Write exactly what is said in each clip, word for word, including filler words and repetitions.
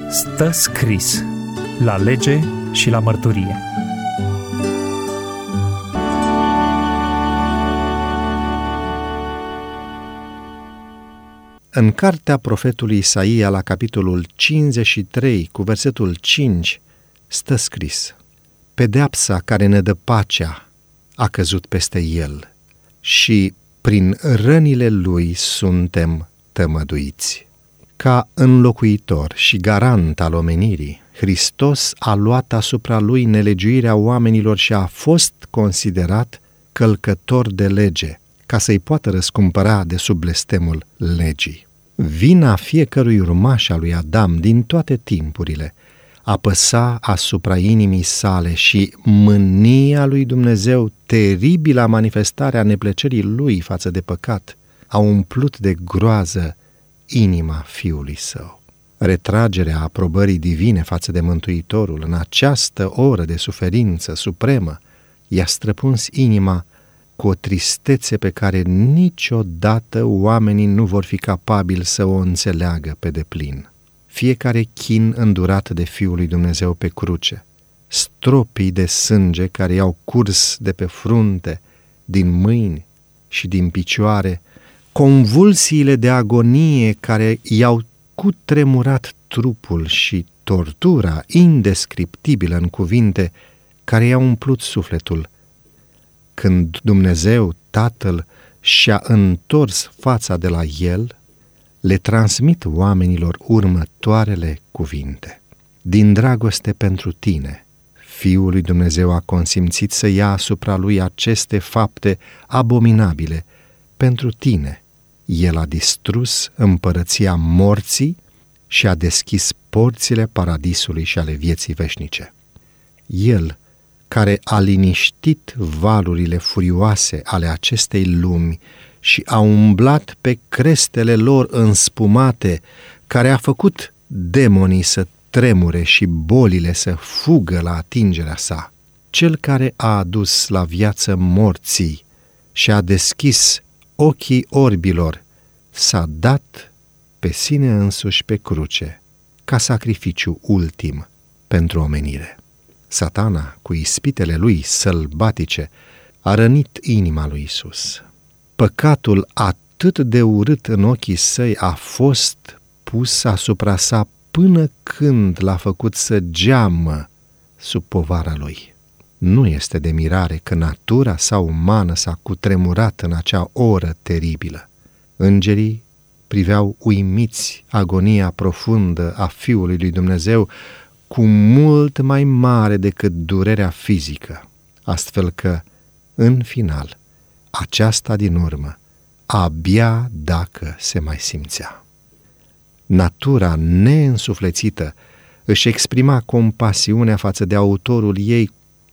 Stă scris la lege și la mărturie. În cartea profetului Isaia, la capitolul cincizeci și trei, cu versetul cinci, stă scris: pedeapsa care ne dă pacea a căzut peste el și prin rănile lui suntem tămăduiți. Ca înlocuitor și garant al omenirii, Hristos a luat asupra lui nelegiuirea oamenilor și a fost considerat călcător de lege, ca să-i poată răscumpăra de sub blestemul legii. Vina fiecărui urmaș al lui Adam din toate timpurile apăsa asupra inimii sale și mânia lui Dumnezeu, teribila manifestare a neplăcerii lui față de păcat, a umplut de groază inima Fiului Său. Retragerea aprobării divine față de Mântuitorul în această oră de suferință supremă i-a străpuns inima cu o tristețe pe care niciodată oamenii nu vor fi capabili să o înțeleagă pe deplin. Fiecare chin îndurat de Fiul lui Dumnezeu pe cruce, stropii de sânge care i-au curs de pe frunte, din mâini și din picioare, convulsiile de agonie care i-au cutremurat trupul și tortura indescriptibilă în cuvinte care i-au umplut sufletul. Când Dumnezeu, Tatăl, și-a întors fața de la el, le transmit oamenilor următoarele cuvinte: din dragoste pentru tine, Fiul lui Dumnezeu a consimțit să ia asupra lui aceste fapte abominabile. Pentru tine, el a distrus împărăția morții și a deschis porțile paradisului și ale vieții veșnice. El, care a liniștit valurile furioase ale acestei lumi și a umblat pe crestele lor înspumate, care a făcut demonii să tremure și bolile să fugă la atingerea sa, cel care a adus la viață morții și a deschis ochii orbilor, s-a dat pe sine însuși pe cruce ca sacrificiu ultim pentru omenire. Satana, cu ispitele lui sălbatice, a rănit inima lui Iisus. Păcatul atât de urât în ochii săi a fost pus asupra sa până când l-a făcut să geamă sub povara lui. Nu este de mirare că natura sa umană s-a cutremurat în acea oră teribilă. Îngerii priveau uimiți agonia profundă a Fiului lui Dumnezeu, cu mult mai mare decât durerea fizică, astfel că, în final, aceasta din urmă, abia dacă se mai simțea. Natura neînsuflețită își exprima compasiunea față de autorul ei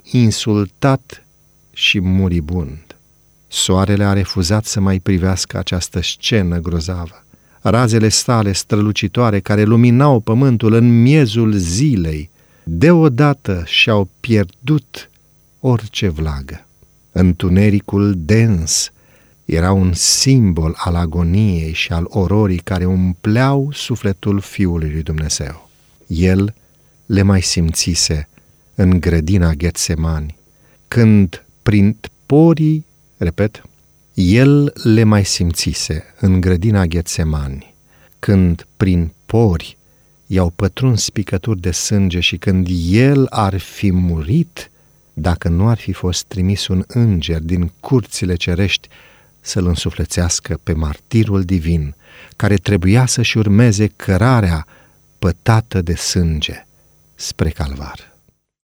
insultat și muribund. Soarele a refuzat să mai privească această scenă grozavă. Razele sale strălucitoare care luminau pământul în miezul zilei, deodată și-au pierdut orice vlagă. Întunericul dens era un simbol al agoniei și al ororii care umpleau sufletul Fiului lui Dumnezeu. El le mai simțise în grădina Ghetsemani, când prin porii, repet, El le mai simțise în grădina Ghetsemani, când prin pori i-au pătruns picături de sânge și când el ar fi murit dacă nu ar fi fost trimis un înger din curțile cerești să-l însuflețească pe martirul divin, care trebuia să-și urmeze cărarea pătată de sânge spre calvar.